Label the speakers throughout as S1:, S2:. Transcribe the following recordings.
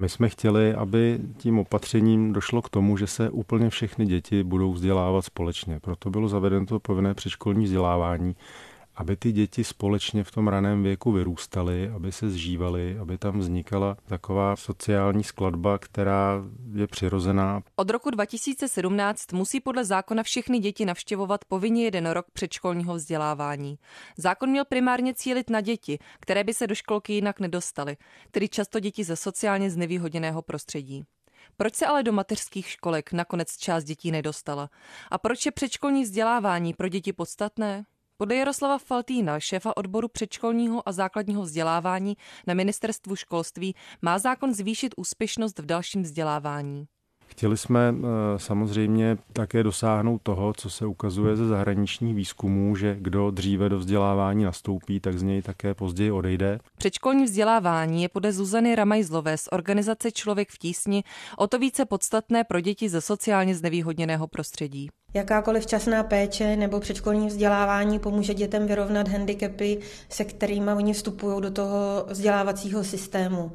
S1: My jsme chtěli, aby tím opatřením došlo k tomu, že se úplně všechny děti budou vzdělávat společně. Proto bylo zavedeno to povinné předškolní vzdělávání, aby ty děti společně v tom raném věku vyrůstaly, aby se zžívaly, aby tam vznikala taková sociální skladba, která je přirozená.
S2: Od roku 2017 musí podle zákona všechny děti navštěvovat povinně 1 rok předškolního vzdělávání. Zákon měl primárně cílit na děti, které by se do školky jinak nedostaly, tedy často děti ze sociálně znevýhodněného prostředí. Proč se ale do mateřských školek nakonec část dětí nedostala? A proč je předškolní vzdělávání pro děti podstatné? Podle Jaroslava Faltýna, šéfa odboru předškolního a základního vzdělávání na ministerstvu školství, má zákon zvýšit úspěšnost v dalším vzdělávání.
S1: Chtěli jsme samozřejmě také dosáhnout toho, co se ukazuje ze zahraničních výzkumů, že kdo dříve do vzdělávání nastoupí, tak z něj také později odejde.
S2: Předškolní vzdělávání je podle Zuzany Ramajzlové z organizace Člověk v tísni o to více podstatné pro děti ze sociálně znevýhodněného prostředí.
S3: Jakákoliv včasná péče nebo předškolní vzdělávání pomůže dětem vyrovnat handicapy, se kterými oni vstupují do toho vzdělávacího systému,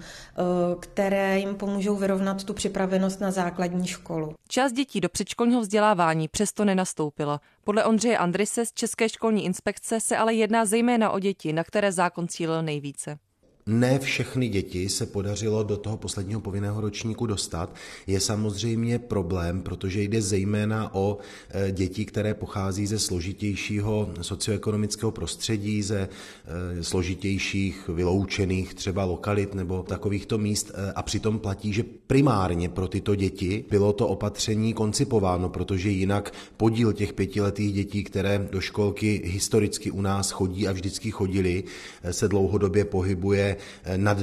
S3: které jim pomůžou vyrovnat tu připravenost na základní školu.
S2: Část dětí do předškolního vzdělávání přesto nenastoupila. Podle Ondřeje Andrise z České školní inspekce se ale jedná zejména o děti, na které zákon cílil nejvíce.
S4: Ne všechny děti se podařilo do toho posledního povinného ročníku dostat. Je samozřejmě problém, protože jde zejména o děti, které pochází ze složitějšího socioekonomického prostředí, ze složitějších vyloučených třeba lokalit nebo takovýchto míst a přitom platí, že primárně pro tyto děti bylo to opatření koncipováno, protože jinak podíl těch 5letých dětí, které do školky historicky u nás chodí a vždycky chodili, se dlouhodobě pohybuje nad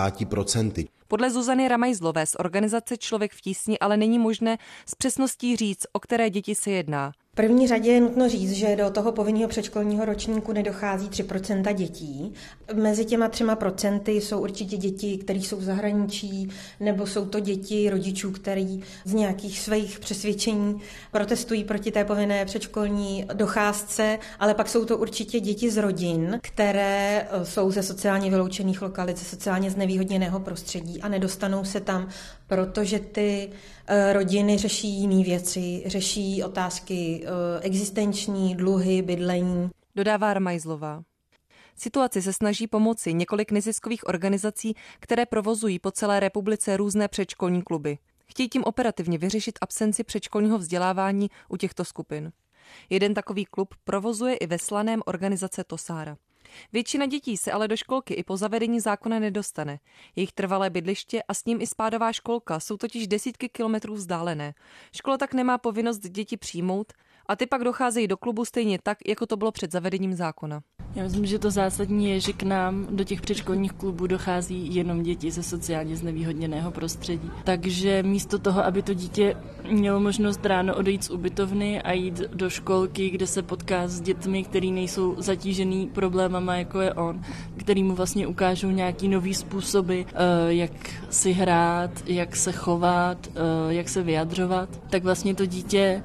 S4: 90%.
S2: Podle Zuzany Ramajzlové z organizace Člověk v tísni ale není možné s přesností říct, o které děti se jedná.
S3: V první řadě je nutno říct, že do toho povinného předškolního ročníku nedochází 3% dětí. Mezi těma 3% jsou určitě děti, které jsou v zahraničí, nebo jsou to děti rodičů, který z nějakých svých přesvědčení protestují proti té povinné předškolní docházce, ale pak jsou to určitě děti z rodin, které jsou ze sociálně vyloučených lokalit, ze sociálně znevýhodněného prostředí a nedostanou se tam, protože ty rodiny řeší jiné věci, řeší otázky existenční, dluhy, bydlení.
S2: Dodává Ramajzlová. Situaci se snaží pomoci několik neziskových organizací, které provozují po celé republice různé předškolní kluby. Chtějí tím operativně vyřešit absenci předškolního vzdělávání u těchto skupin. Jeden takový klub provozuje i ve Slaném organizace Tosára. Většina dětí se ale do školky i po zavedení zákona nedostane. Jejich trvalé bydliště a s ním i spádová školka jsou totiž desítky kilometrů vzdálené. Škola tak nemá povinnost děti přijmout a ty pak docházejí do klubu stejně tak, jako to bylo před zavedením zákona.
S5: Já myslím, že to zásadní je, že k nám do těch předškolních klubů dochází jenom děti ze sociálně znevýhodněného prostředí. Takže místo toho, aby to dítě mělo možnost ráno odejít z ubytovny a jít do školky, kde se potká s dětmi, který nejsou zatížený problémama, jako je on, který mu vlastně ukážou nějaký nový způsoby, jak si hrát, jak se chovat, jak se vyjadřovat, tak vlastně to dítě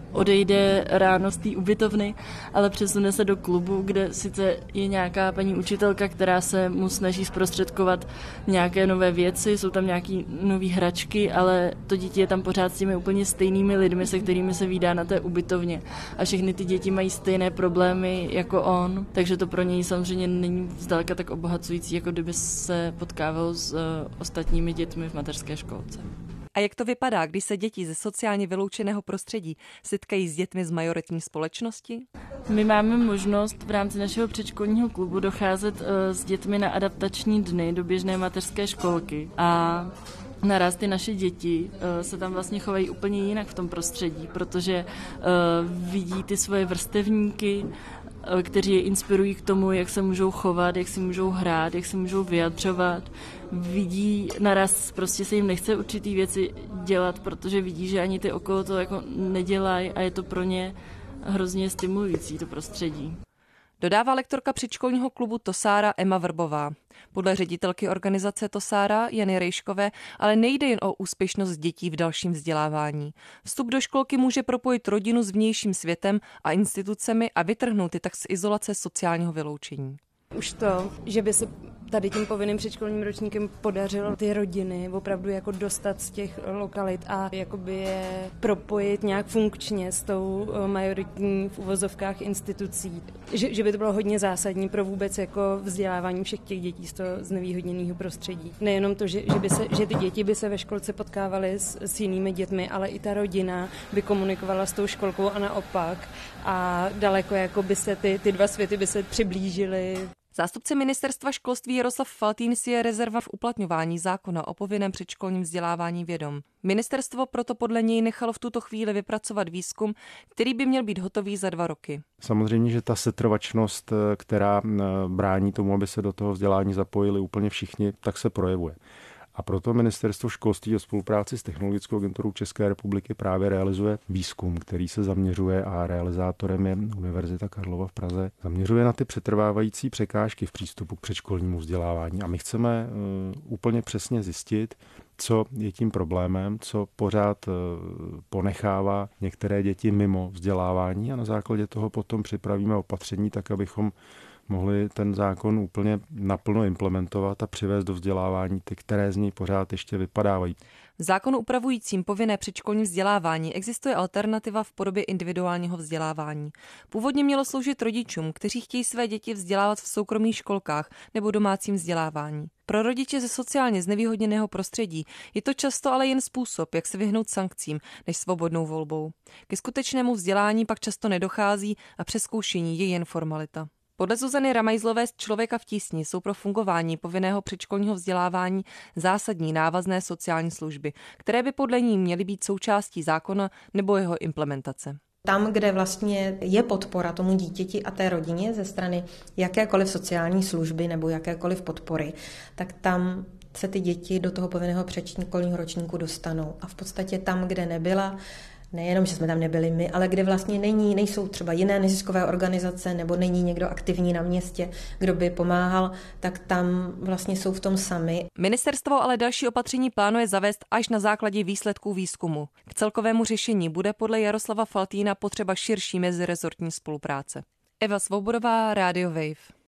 S5: odejde ráno z té ubytovny, ale přesune se do klubu, kde sice je nějaká paní učitelka, která se mu snaží zprostředkovat nějaké nové věci, jsou tam nějaké nové hračky, ale to dítě je tam pořád s těmi úplně stejnými lidmi, se kterými se vídá na té ubytovně. A všechny ty děti mají stejné problémy jako on, takže to pro něj samozřejmě není zdaleka tak obohacující, jako kdyby se potkával s ostatními dětmi v mateřské školce.
S2: A jak to vypadá, když se děti ze sociálně vyloučeného prostředí setkají s dětmi z majoritní společnosti?
S5: My máme možnost v rámci našeho předškolního klubu docházet s dětmi na adaptační dny do běžné mateřské školky a naraz ty naše děti se tam vlastně chovají úplně jinak v tom prostředí, protože vidí ty svoje vrstevníky, kteří je inspirují k tomu, jak se můžou chovat, jak si můžou hrát, jak se můžou vyjadřovat. Vidí naraz, prostě se jim nechce určitý věci dělat, protože vidí, že ani ty okolo to jako nedělají a je to pro ně hrozně stimulující to prostředí.
S2: Dodává lektorka předškolního klubu Tosára Emma Vrbová. Podle ředitelky organizace Tosára Jany Rejškové ale nejde jen o úspěšnost dětí v dalším vzdělávání. Vstup do školky může propojit rodinu s vnějším světem a institucemi a vytrhnout je tak z izolace sociálního vyloučení.
S6: Už to, že by se tady tím povinným předškolním ročníkem podařilo ty rodiny opravdu jako dostat z těch lokalit a jakoby je propojit nějak funkčně s tou majoritní v uvozovkách institucí. Že by to bylo hodně zásadní pro vůbec jako vzdělávání všech těch dětí z toho znevýhodněného prostředí. Nejenom to, že ty děti by se ve školce potkávaly s jinými dětmi, ale i ta rodina by komunikovala s tou školkou a naopak. A daleko jako by se ty dva světy by se přiblížily.
S2: Zástupce ministerstva školství Jaroslav Faltýn si je rezerva v uplatňování zákona o povinném předškolním vzdělávání vědom. Ministerstvo proto podle něj nechalo v tuto chvíli vypracovat výzkum, který by měl být hotový za 2 roky.
S1: Samozřejmě, že ta setrvačnost, která brání tomu, aby se do toho vzdělání zapojili úplně všichni, tak se projevuje. A proto Ministerstvo školství ve spolupráci s Technologickou agenturou České republiky právě realizuje výzkum, který se zaměřuje, a realizátorem je Univerzita Karlova v Praze, zaměřuje na ty přetrvávající překážky v přístupu k předškolnímu vzdělávání. A my chceme úplně přesně zjistit, co je tím problémem, co pořád ponechává některé děti mimo vzdělávání, a na základě toho potom připravíme opatření tak, abychom mohli ten zákon úplně naplno implementovat a přivést do vzdělávání ty, které z něj pořád ještě vypadávají.
S2: V zákonu upravujícím povinné předškolní vzdělávání existuje alternativa v podobě individuálního vzdělávání. Původně mělo sloužit rodičům, kteří chtějí své děti vzdělávat v soukromých školkách nebo domácím vzdělávání. Pro rodiče ze sociálně znevýhodněného prostředí je to často ale jen způsob, jak se vyhnout sankcím, než svobodnou volbou. Ke skutečnému vzdělání pak často nedochází a přezkoušení je jen formalita. Podle Zuzany Ramajzlové z Člověka v tísni jsou pro fungování povinného předškolního vzdělávání zásadní návazné sociální služby, které by podle ní měly být součástí zákona nebo jeho implementace.
S3: Tam, kde vlastně je podpora tomu dítěti a té rodině ze strany jakékoliv sociální služby nebo jakékoliv podpory, tak tam se ty děti do toho povinného předškolního ročníku dostanou. A v podstatě tam, kde nebyla, nejenom, že jsme tam nebyli my, ale kde vlastně nejsou třeba jiné neziskové organizace nebo není někdo aktivní na městě, kdo by pomáhal, tak tam vlastně jsou v tom sami.
S2: Ministerstvo ale další opatření plánuje zavést až na základě výsledků výzkumu. K celkovému řešení bude podle Jaroslava Faltýna potřeba širší mezirezortní spolupráce. Eva Svobodová, Radio Wave.